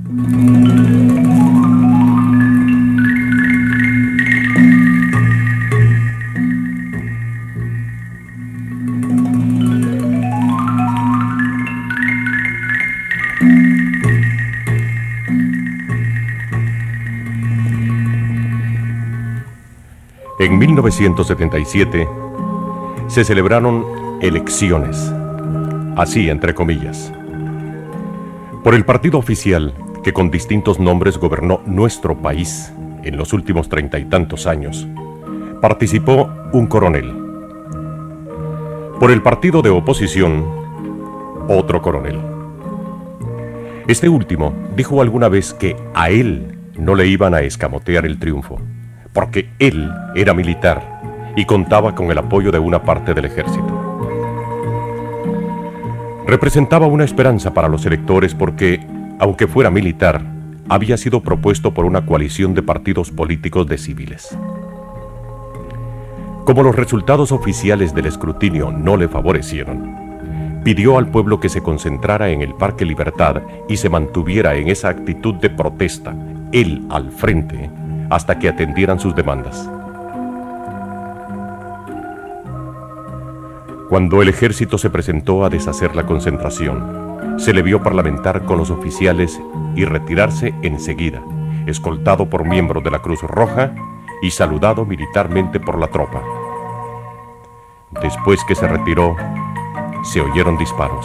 En 1977 se celebraron elecciones, así entre comillas, por el partido oficial que con distintos nombres gobernó nuestro país en los últimos 30 y tantos años. Participó un coronel. Por el partido de oposición, otro coronel. Este último dijo alguna vez que a él no le iban a escamotear el triunfo, porque él era militar y contaba con el apoyo de una parte del ejército. Representaba una esperanza para los electores porque, aunque fuera militar, había sido propuesto por una coalición de partidos políticos de civiles. Como los resultados oficiales del escrutinio no le favorecieron, pidió al pueblo que se concentrara en el Parque Libertad y se mantuviera en esa actitud de protesta, él al frente, hasta que atendieran sus demandas. Cuando el ejército se presentó a deshacer la concentración, se le vio parlamentar con los oficiales y retirarse enseguida, escoltado por miembros de la Cruz Roja y saludado militarmente por la tropa. Después que se retiró, se oyeron disparos.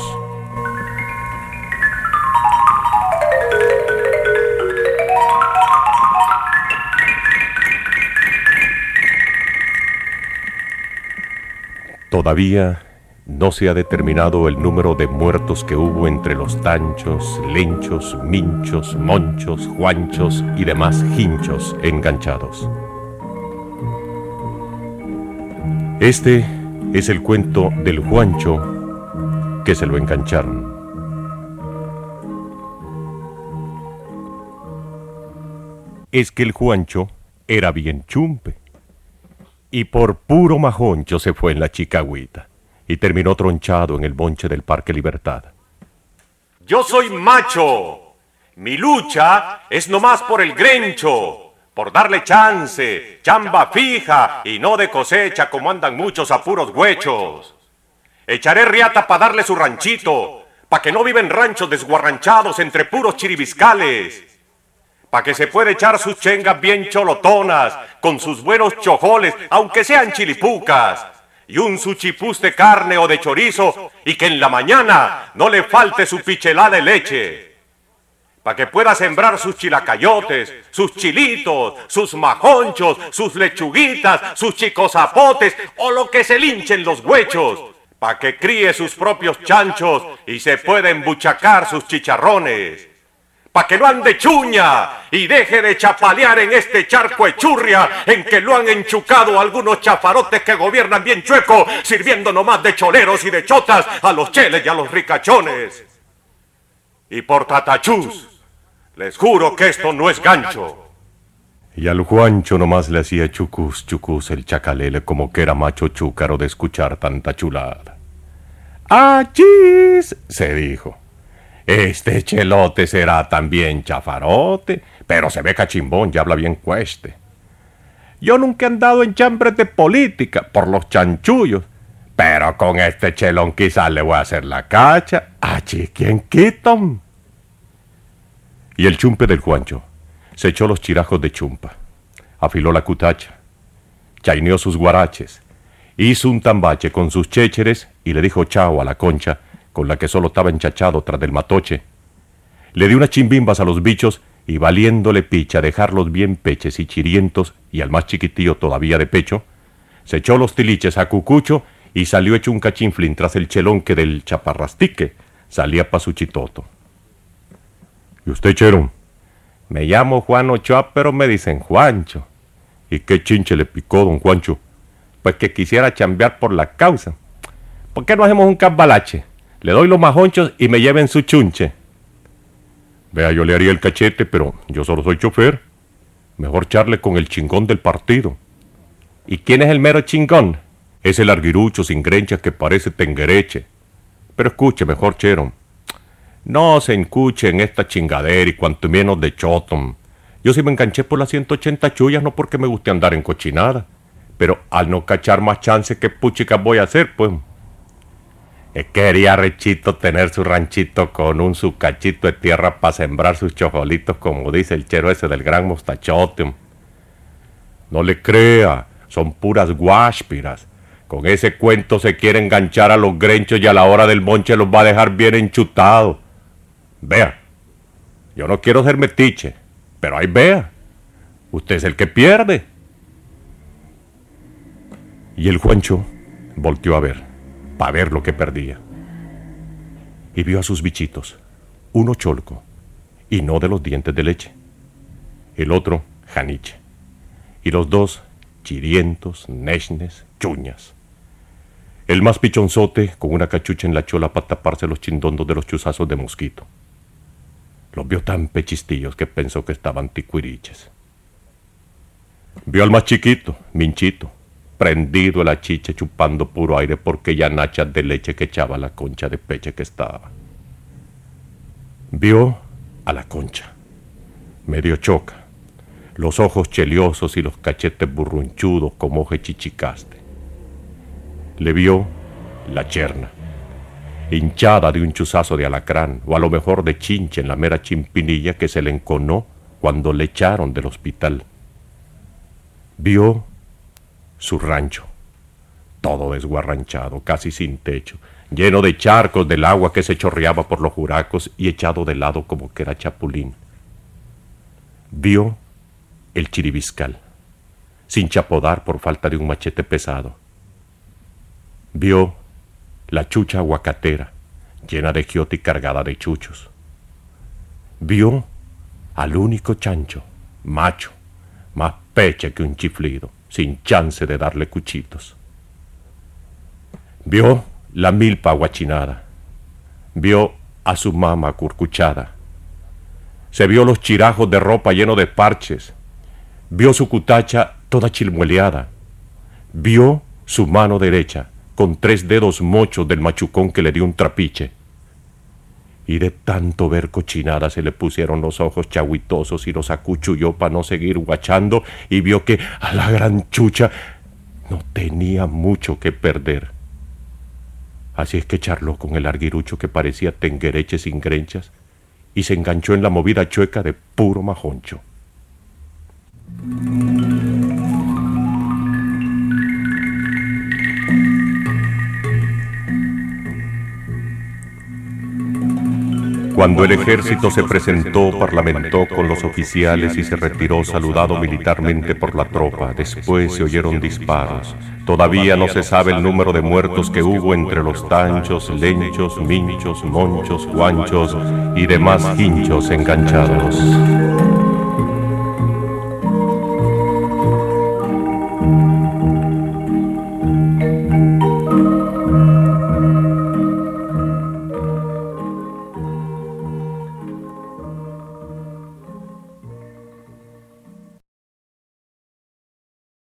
Todavía no se ha determinado el número de muertos que hubo entre los tanchos, lenchos, minchos, monchos, juanchos y demás hinchos enganchados. Este es el cuento del Juancho que se lo engancharon. Es que el Juancho era bien chumpe. Y por puro majoncho se fue en la chicagüita y terminó tronchado en el bonche del Parque Libertad. Yo soy macho. Mi lucha es nomás por el grencho, por darle chance, chamba fija y no de cosecha como andan muchos a puros huechos. Echaré riata pa' darle su ranchito, pa' que no viven ranchos desguarranchados entre puros chiribiscales. Pa' que se pueda echar sus chengas bien cholotonas, con sus buenos chojoles, aunque sean chilipucas, y un suchipús de carne o de chorizo, y que en la mañana no le falte su pichelá de leche. Pa' que pueda sembrar sus chilacayotes, sus chilitos, sus majonchos, sus lechuguitas, sus chicozapotes, o lo que se linchen los huechos. Pa' que críe sus propios chanchos y se pueda embuchacar sus chicharrones. Pa' que no ande chuña y deje de chapalear en este charco de churria en que lo han enchucado algunos chafarotes que gobiernan bien chueco, sirviendo nomás de choleros y de chotas a los cheles y a los ricachones. Y por tatachús, les juro que esto no es gancho. Y al Juancho nomás le hacía chucús, chucús el chacalele, como que era macho chúcaro de escuchar tanta chulada. ¡Achís!, se dijo. Este chelote será también chafarote, pero se ve cachimbón y habla bien cueste. Yo nunca he andado en chambres de política por los chanchullos, pero con este chelón quizás le voy a hacer la cacha. ¡Achí, quién quitan! Y el chumpe del Juancho se echó los chirajos de chumpa, afiló la cutacha, chaineó sus guaraches, hizo un tambache con sus chécheres y le dijo chao a la Concha, con la que solo estaba enchachado tras del matoche. Le dio unas chimbimbas a los bichos y valiéndole picha dejarlos bien peches y chirientos y al más chiquitillo todavía de pecho, se echó los tiliches a cucucho y salió hecho un cachinflín tras el chelón que del chaparrastique salía pa' su chitoto. ¿Y usted, chero? Me llamo Juan Ochoa, pero me dicen Juancho. ¿Y qué chinche le picó, don Juancho? Pues que quisiera chambear por la causa. ¿Por qué no hacemos un cambalache? Le doy los majonchos y me lleven su chunche. Vea, yo le haría el cachete, pero yo solo soy chofer. Mejor charle con el chingón del partido. ¿Y quién es el mero chingón? Es el arguirucho sin grenchas que parece tenguereche. Pero escuche, mejor, chero. No se encuche en esta chingadera y cuanto menos de chotón. Yo sí me enganché por las 180 chullas, no porque me guste andar en cochinada, pero al no cachar más chance, ¿qué puchicas voy a hacer, pues? Quería Rechito tener su ranchito con su cachito de tierra para sembrar sus chojolitos, como dice el chero ese del gran mostachote. No le crea, son puras guáspiras. Con ese cuento se quiere enganchar a los grenchos y a la hora del monche los va a dejar bien enchutados. Vea, yo no quiero ser metiche, pero ahí vea, usted es el que pierde. Y el Juancho volteó a ver, para ver lo que perdía. Y vio a sus bichitos, uno cholco, y no de los dientes de leche. El otro, janiche. Y los dos, chirientos, nechnes, chuñas. El más pichonzote, con una cachucha en la chola para taparse los chindondos de los chuzazos de mosquito. Los vio tan pechistillos que pensó que estaban ticuiriches. Vio al más chiquito, Minchito, prendido a la chicha chupando puro aire porque ya nachas de leche que echaba la concha de peche que estaba. Vio a la concha, medio choca, los ojos cheliosos y los cachetes burrunchudos como hoja chichicaste. Le vio la cherna, hinchada de un chuzazo de alacrán, o a lo mejor de chinche en la mera chimpinilla que se le enconó cuando le echaron del hospital. Vio su rancho, todo desguarranchado, casi sin techo, lleno de charcos del agua que se chorreaba por los juracos y echado de lado como que era chapulín. Vio el chiribiscal, sin chapodar por falta de un machete pesado. Vio la chucha aguacatera, llena de giote y cargada de chuchos. Vio al único chancho, macho, más peche que un chiflido, sin chance de darle cuchitos. Vio la milpa aguachinada. Vio a su mama curcuchada. Se vio los chirajos de ropa llenos de parches. Vio su cutacha toda chilmueleada. Vio su mano derecha con 3 dedos mochos del machucón que le dio un trapiche. Y de tanto ver cochinada se le pusieron los ojos chagüitosos y los acuchulló para no seguir guachando y vio que a la gran chucha no tenía mucho que perder. Así es que charló con el arguirucho que parecía tenguereche sin grenchas y se enganchó en la movida chueca de puro majoncho. Cuando el ejército se presentó, parlamentó con los oficiales y se retiró saludado militarmente por la tropa. Después se oyeron disparos. Todavía no se sabe el número de muertos que hubo entre los tanchos, lenchos, minchos, monchos, guanchos y demás hinchos enganchados.